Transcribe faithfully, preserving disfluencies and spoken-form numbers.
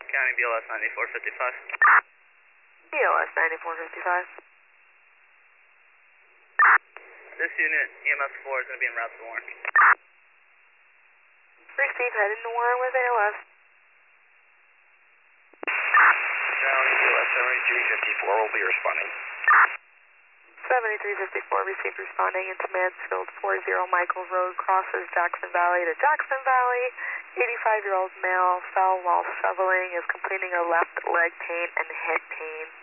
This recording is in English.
County, B L S ninety-four fifty-five. B L S ninety-four fifty-five. This unit, E M S four, is going to be en route to Warren. Receive, heading to Warren with A L S. County, B L S seventy-three fifty-four will be responding. seventy-three fifty-four, received, responding into Mansfield, forty Michael Road, crosses Jackson Valley to Jackson Valley. eighty-five-year-old male fell while shoveling, is completing a left leg pain and hip pain.